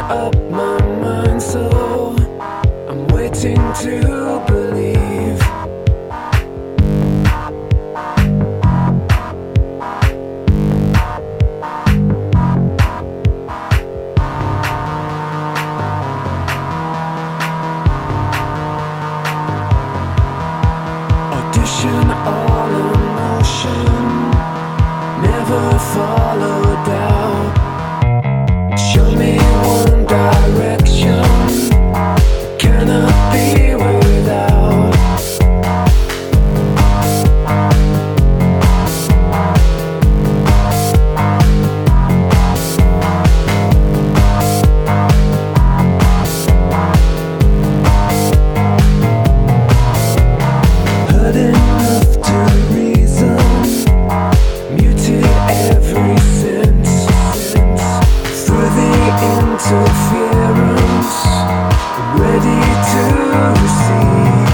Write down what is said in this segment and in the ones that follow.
up my mind, so I'm waiting to believe. Audition all emotion, never followed out. Show me one direction, cannot be without. Heard enough to reason, muted every sense. Through the interference, ready to receive.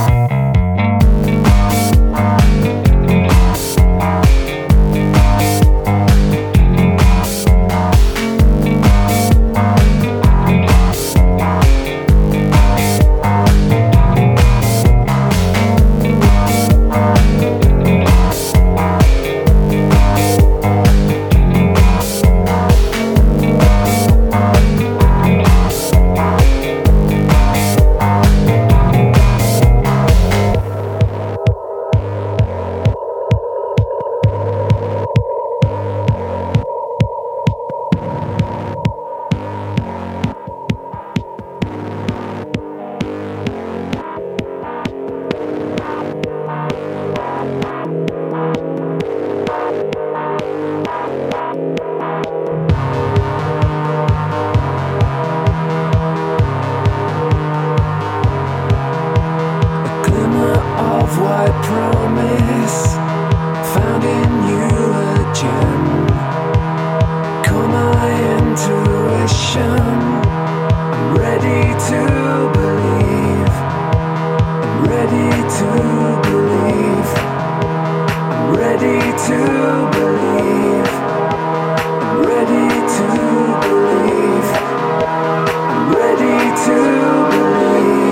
Of white promise, found in you a gem. Call my intuition, I'm ready to believe. I'm ready to believe. I'm ready to believe. I'm ready to believe. I'm ready to believe.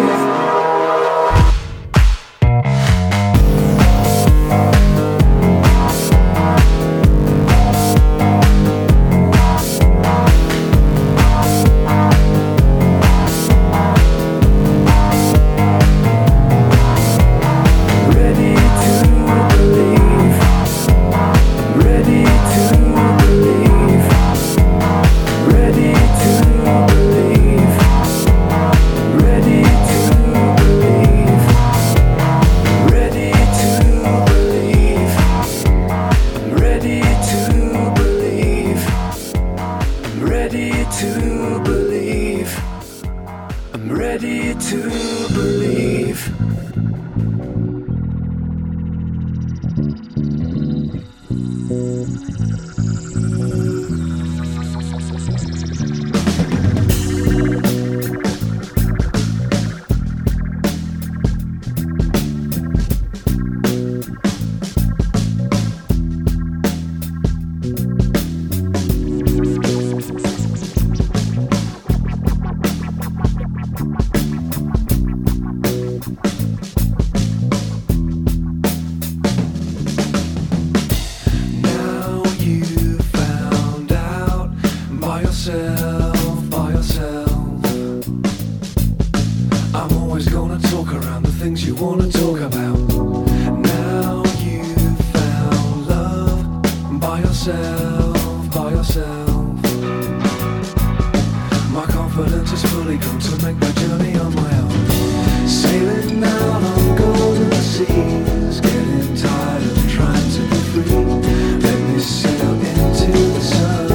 I'm ready to believe. By yourself. I'm always gonna talk around the things you wanna talk about. Now you've found love by yourself, by yourself. My confidence is fully gone to make my journey on my own. Sailing out on golden seas, getting tired of trying to be free. Let me sail into the sun.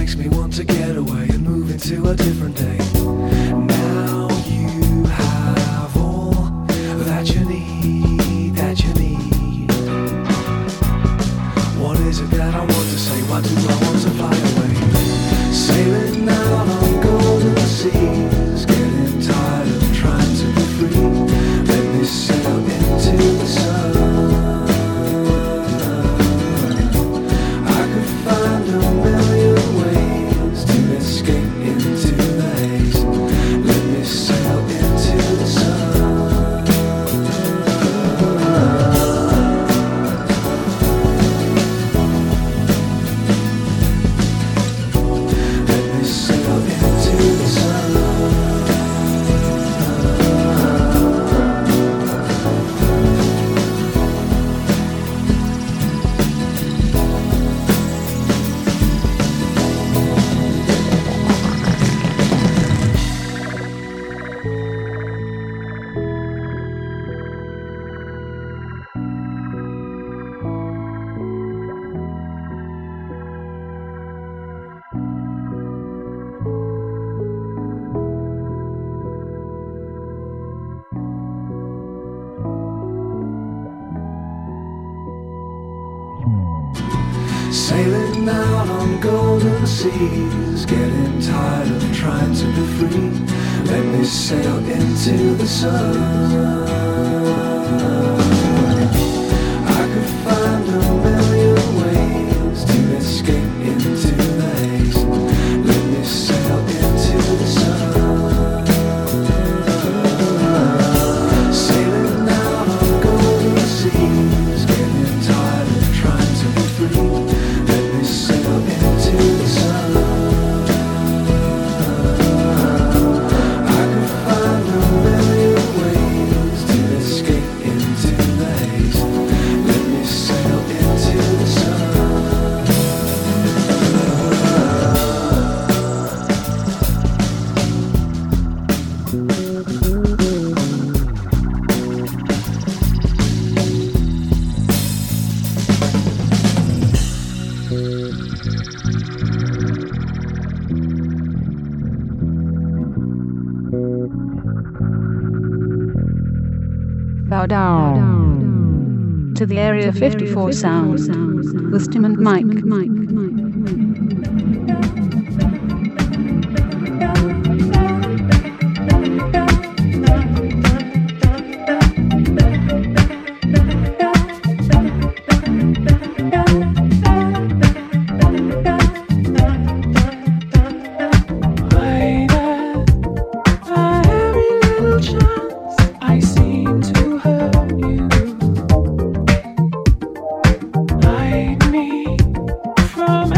makes me want to get away and move into a different day. Now you have all that you need, that you need. What is it that I want to say? Why do I want to fly away? Sailing out on golden seas, getting tired of trying to be free. Let me sail into the sun. I could find a million ways to escape into the haze. Let me sail into the sun. Let me sail into the sun. Sailing out on golden seas, getting tired of trying to be free. Let me sail into the sun. I could find a million ways to escape into the haze. Let me sail into the sun. Sailing out on golden seas, getting tired of trying to be free. Let me sail into the sun. I could find a million ways to escape into the haze. Let me sail into the sun. Bow down to the Area 54 sound with Tim and Mike. From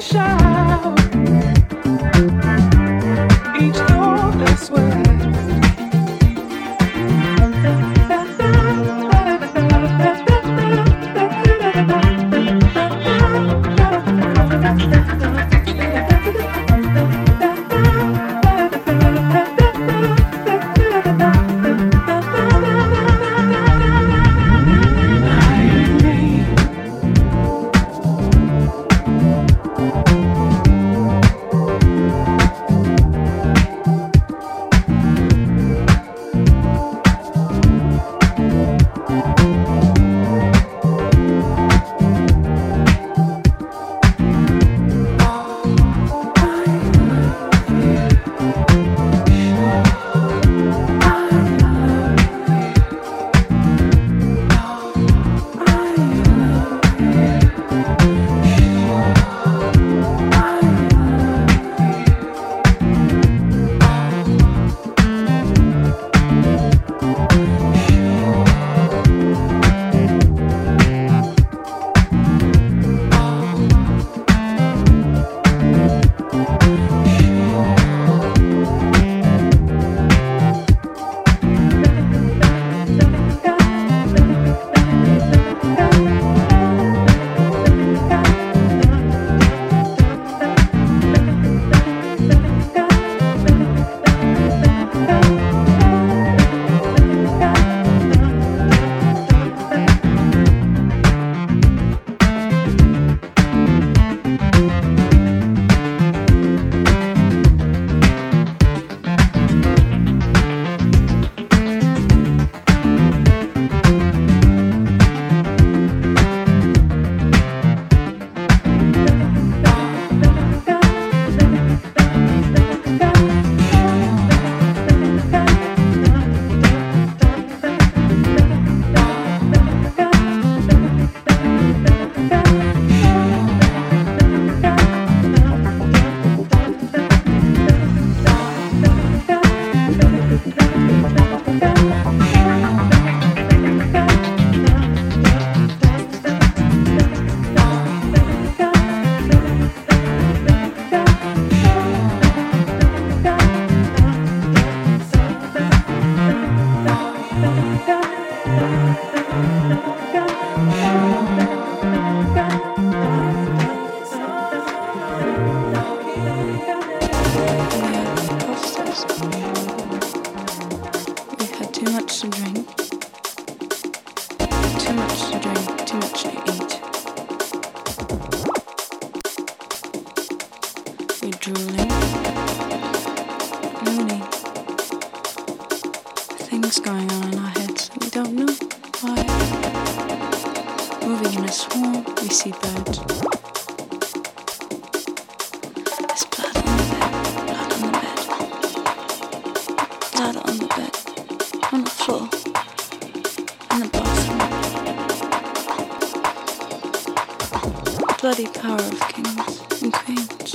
Bloody power of kings and queens.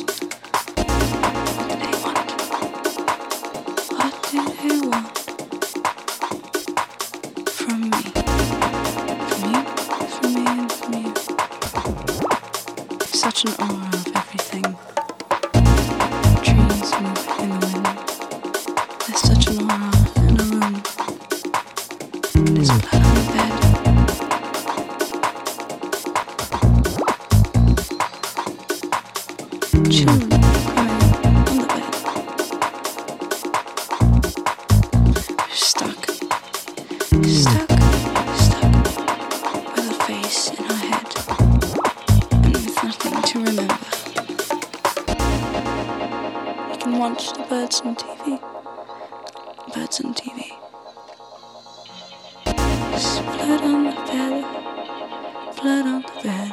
What do they want? What do they want from me? From you, from me, and from you. Such an aura of everything. Trees move in the wind. There's such an aura in a room. There's blood on the bed. Children crying on the bed. Stuck with a face in her head and with nothing to remember. You can watch the birds on TV. Birds on TV. There's blood on the bed. Blood on the bed.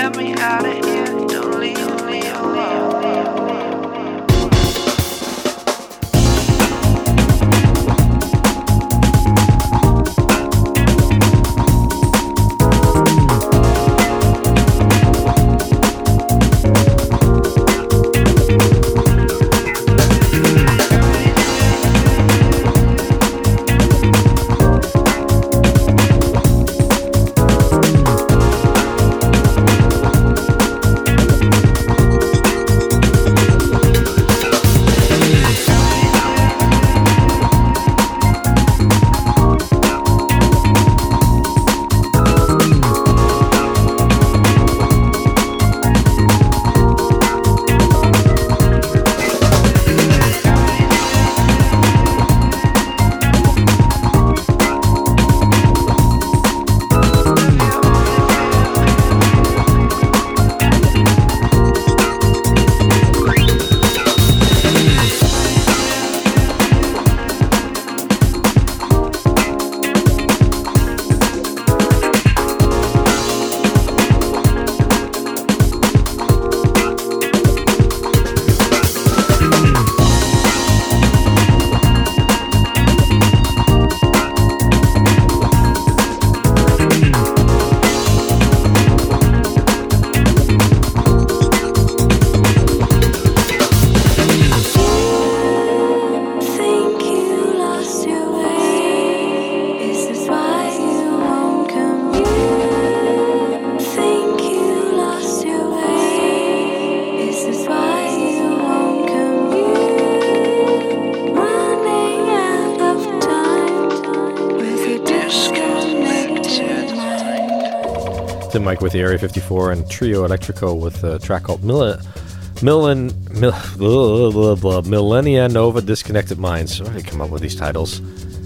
Get me out of here, don't leave me alone. Tim Mike with the Area 54 and Trio Electrico with a track called Millennia Nova Disconnected Minds. Where did they come up with these titles?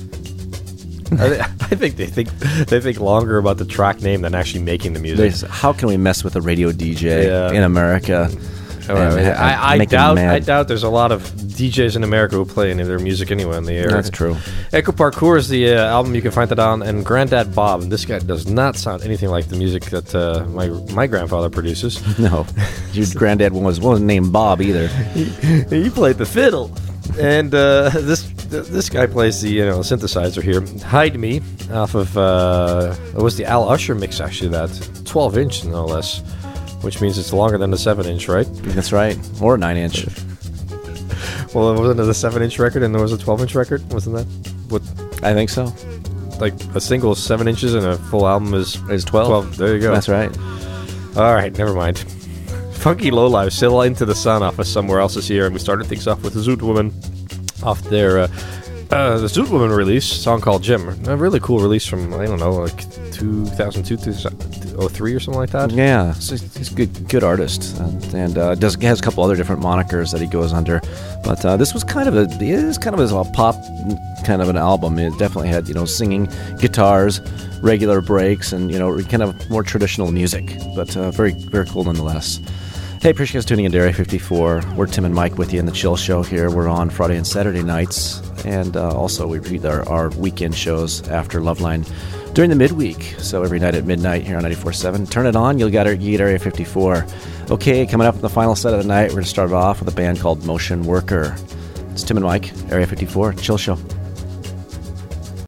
I think they think longer about the track name than actually making the music. How can we mess with a radio DJ in America? I doubt there's a lot of DJs in America who play any of their music anyway in the air. That's true. Echo Parkour is the album. You can find that on, and Granddad Bob. And this guy does not sound anything like the music that my grandfather produces. No, your granddad wasn't named Bob either. He played the fiddle, and this guy plays the synthesizer here. Hide Me off of it was the Al Usher mix actually, that 12-inch no less, which means it's longer than the 7-inch, right? That's right, or a 9-inch. Well, wasn't it a 7-inch record and there was a 12-inch record? Wasn't that what? I think so. Like a single is 7 inches and a full album is 12. There you go. That's right. All right, never mind. Funky Lowlife, Still Into the Sun off of Somewhere Else Is Here, and we started things off with the Zoot Woman off their the Zoot Woman release, song called Jim. A really cool release from, I don't know, like 2002, 2003 or something like that. Yeah, he's a good artist, and has a couple other different monikers that he goes under. But this was kind of a pop kind of an album. It definitely had singing, guitars, regular breaks, and kind of more traditional music. But very very cool nonetheless. Hey, appreciate you guys tuning in to Area 54. We're Tim and Mike with you in the Chill Show here. We're on Friday and Saturday nights, and also we repeat our weekend shows after Loveline during the midweek. So every night at midnight here on 94.7. Turn it on, you'll get Area 54. Okay, coming up in the final set of the night, we're going to start off with a band called Motion Worker. It's Tim and Mike, Area 54, Chill Show.